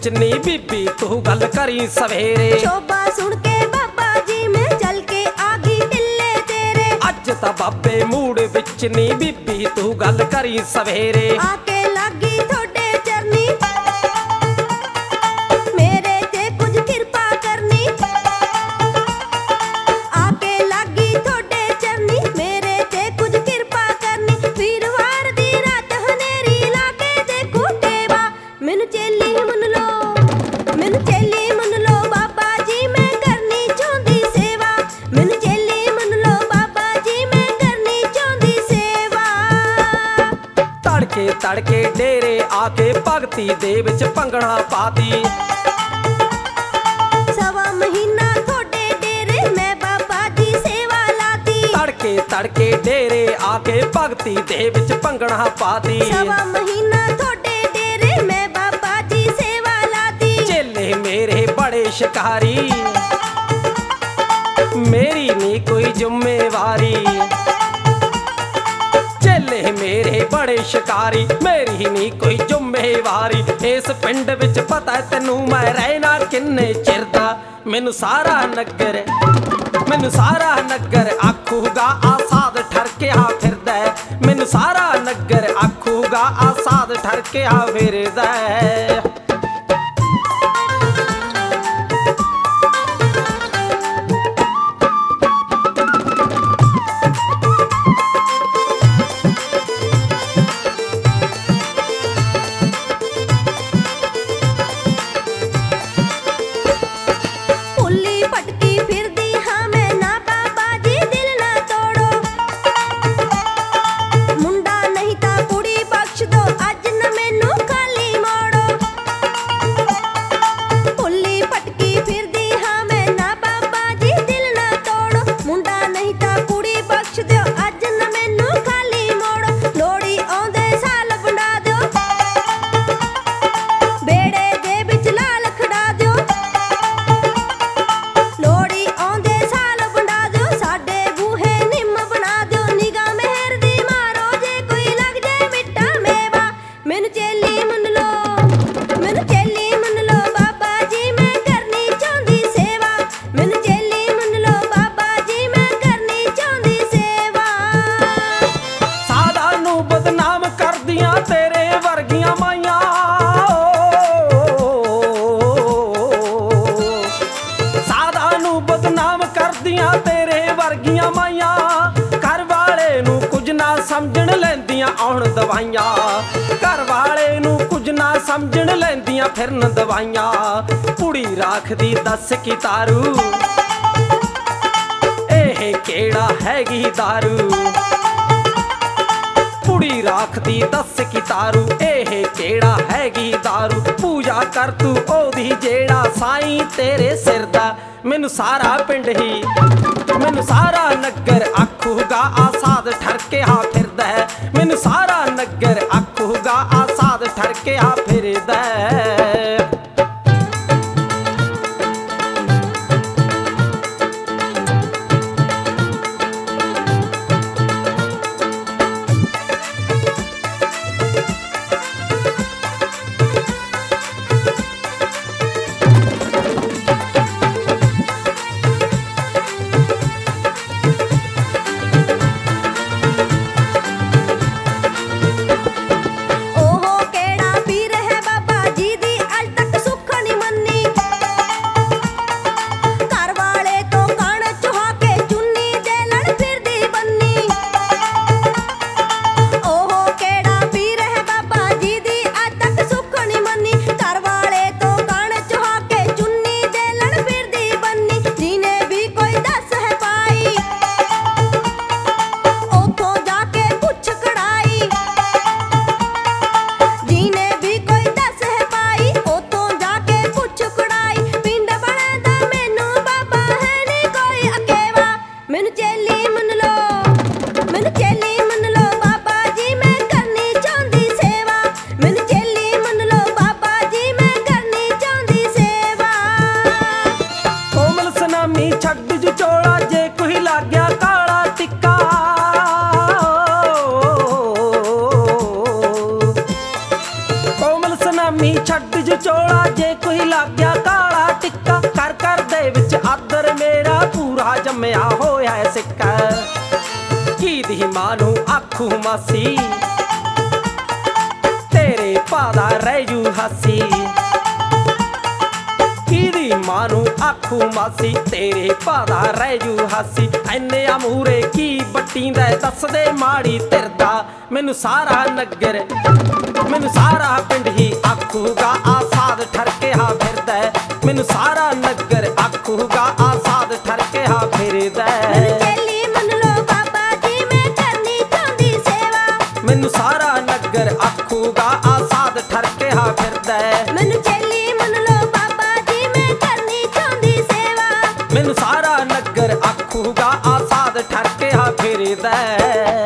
विच नी बीबी तू गल करी सवेरे। शोभा सुन के बाबा जी मैं चल के आगी टिल्ले तेरे। अज ता बाबे मूड विच नी बीबी तू गल करी सवेरे। आके लागी थोड़े चरनी मेरे ते कुछ कृपा करनी। आके लागी थोड़े चरनी मेरे ते कुछ कृपा करनी। वीरवार दी रात हनेरी लागे देखो टेवा मैनू चेली मन लो, मैनू चेली मन लो बाबा जी मैं करनी चाहती सेवा। मैनू चेली मन लो बाबा जी मैं करनी चाहती सेवा। तड़के तड़के डेरे आके भगती दे विच भंगड़ा पाती। सवा महीना थोड़े डेरे मैं बाबा जी सेवा लाती। तड़के तड़के डेरे आके भगती दे विच भंगड़ा पाती। सवा महीना थोड़े डेरे मैं बाबा जी सेवा लाती। चेले मेरे बड़े शिकारी मेरी नी कोई जिम्मेवारी। चेले मेरे बड़े शिकारी मेरी नी कोई जिम्मेवारी। इस पिंड विच पता है तैनू मैं रहना किन्ने चिर दा। मैनू सारा नगर आखूगा आसाद ठरकिया फिरदा है। मैनू सारा नगर आखूगा आसाद ठरकिया फिरदा है। पुल्ली पटकी फिरदी हाँ मैं ना बाबा जी दिल ना तोड़ो। मुंडा नहीं ता कुड़ी बख्श दो अज न मैनू खाली मोड़ो। पुल्ली पटकी फिरदी हाँ मैं ना बाबा जी दिल ना तोड़ो। मुंडा नहीं ता कुड़ी बख्श दो अज न मैनू खाली मोड़ो। लोड़ी आउंदे साल बंडा दो बेड़े दे विच लाल खड़ा दो। लोड़ी आउंदे साल बंडा दो साडे बूहे निम बना दो। निगाह मेहर दी मारो जे कोई लग जाए मिट्टा मेवा। मैनू चेली मन लो, मैनू चेली मन लो बाबा जी मैं करनी चाहती सेवा। मैनू चेली मन लो बाबा जी मैं करनी चाहती सेवा। सादा नू बदनाम कर दियां तेरे वर्गियां माइयां। सादा नू बदनाम कर दियां तेरे वर्गियां माइयां। घर वाले नू कुछ ना समझण लैंदियां आउण दवाइयां। घर वाले नू कुछ ना समझण लैंदियां फिरन दवाइयां। पुड़ी राखदी दस की तारू एह केड़ा हैगी दारू। पुड़ी राखदी दस की तारू एह केड़ा हैगी दारू। पूजा कर तू ओदी जेड़ा साईं तेरे सिर दा। मैनू सारा पिंड ही मैनू सारा नगर आखूगा आसाद ठरकिया फिरदा है। मैनू सारा नगर आखूगा आसाद ठरकिया फिरदा है। ओहो केड़ा पीर है बाबा जी दी अज तक सुख नहीं मन्नी। घर वाले तो कण चुहा के चुन्नी दे लड़ फिरदी बन्नी। ओहो केड़ा पीर है बाबा जी दी अज तक सुख नहीं मन्नी। घर वाले तो कण चुहा के चुन्नी दे लड़ फिरदी बन्नी। जिने भी कोई दस है पाई ओथों जाके पुछ कड़ाई। जिने भी कोई दस है पाई ओथों जाके पुछ कड़ाई। पिंड बनदा मैनू बाबा है नी कोई अकेवा। मैनू चेली मन लो, मैनू चेली मन लो बाबा जी मैं करनी चाहती सेवा। मैनू चेली मन लो बाबा जी मैं करनी चाहती सेवा। कोमल सनामी छड्ड जु चोला जे कोई लाग गया काला टिक्का। कोमल सनामी छड्ड जु चोला जे ਉਹੀ ਲੱਗ ਗਿਆ ਕਾਲਾ ਟਿੱਕਾ ਕਰ ਕਰ ਦੇ ਵਿੱਚ ਆਦਰ ਮੇਰਾ ਪੂਰਾ ਜੰਮਿਆ ਹੋਇਆ ਸਿੱਕਾ ਕੀ ਦੀ ਮਾਂ ਨੂੰ ਆਖੂ ਮਾਸੀ ਤੇਰੇ ਭਾਦਾ ਰਹਿ ਜੂ ਹਾਸੀ ਕਿਹਦੀ ਮਾਂ ਨੂੰ ਆਖੂ ਮਾਸੀ ਤੇਰੇ ਭਾਦਾ ਰਹਿ ਜੂ ਹਾਸੀ ਐਨੇ ਮੂਹਰੇ ਕੀ ਬੱਟੀਂਦਾ ਦੱਸਦੇ ਮਾੜੀ ਤਿਰਦਾ ਮੈਨੂੰ ਸਾਰਾ ਨਗਰ ਮੈਨੂੰ ਸਾਰਾ ਪਿੰਡ ਹੀ ਆਖੂਗਾ ਆਸਾਦ ਠਰਕਿਆ ਫਿਰਦਾ ਮੈਨੂੰ ਸਾਰਾ ਨਗਰ ਆਖੂਗਾ ਆਸਾਦ ਠਰਕਿਆ ਫਿਰਦਾ ਮੈਨੂੰ ਚੇਲੀ ਮੰਨ ਲੋ ਬਾਬਾ ਜੀ ਮੈਂ ਕਰਨੀ ਚਾਹੁੰਦੀ ਸੇਵਾ ਮੈਨੂੰ ਸਾਰਾ ਨਗਰ ਆਖੂਗਾ ਆਸਾਦ ਠਰਕਿਆ ਫਿਰਦਾ ਮੈਨੂੰ ਚੇਲੀ ਮੰਨ ਲੋ ਬਾਬਾ ਜੀ ਮੈਂ ਕਰਨੀ ਚਾਹੁੰਦੀ ਸੇਵਾ ਮੈਨੂੰ ਸਾਰਾ ਨਗਰ ਆਖੂਗਾ ਆਸਾਦ ਠਰਕਿਆ ਫਿਰਦਾ